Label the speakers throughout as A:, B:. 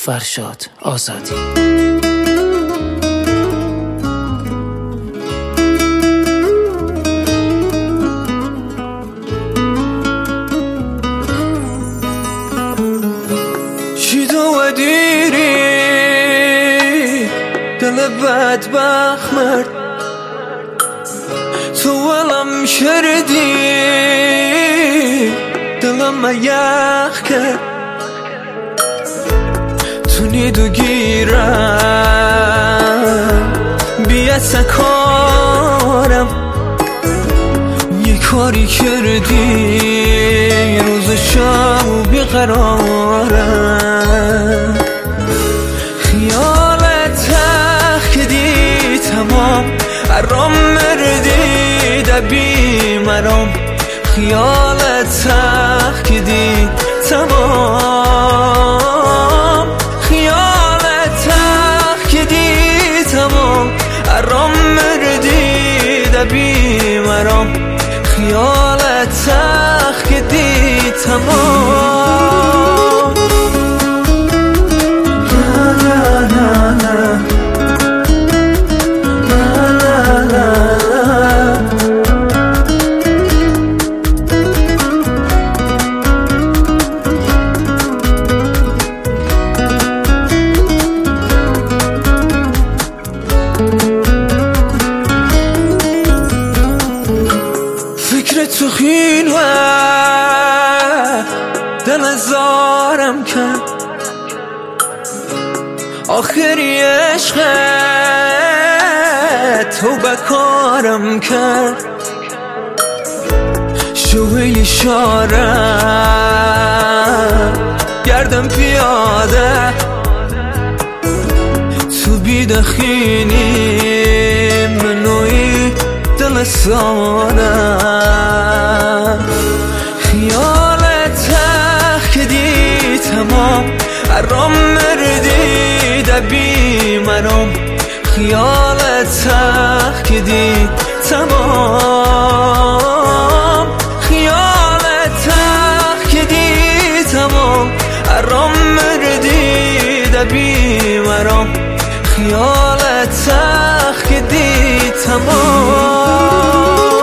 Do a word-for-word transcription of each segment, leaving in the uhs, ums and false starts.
A: فرشاد آزادی.
B: چی تو دیری دل بدبخت مرد، تو ولم کردی دلم یخ کرد، تو نیدو گیرم بیا سکارم، یه کاری کردی روز شب بیقرارم، خیالت تخ کدی تمام ارام مردی دبی مرام، خیالت تخ کدی تمام، خیالت تخ کدی تمام ارام مردی دبی مرام، خیالت تخ کدی تمام. تو خیل و دل زارم کرد، آخری عشقت تو بکارم کرد، شوی شارم گردم پیاده، تو بیدخینی منوی دل سانم، خیالت تخ کدی تمام ارام مردی دبی مرام، خیالت تخ کدی تمام، خیالت تخ کدی تمام ارام مردی دبی مرام، خیالت تخ کدی تمام.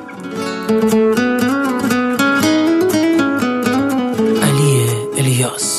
A: علی الیاس.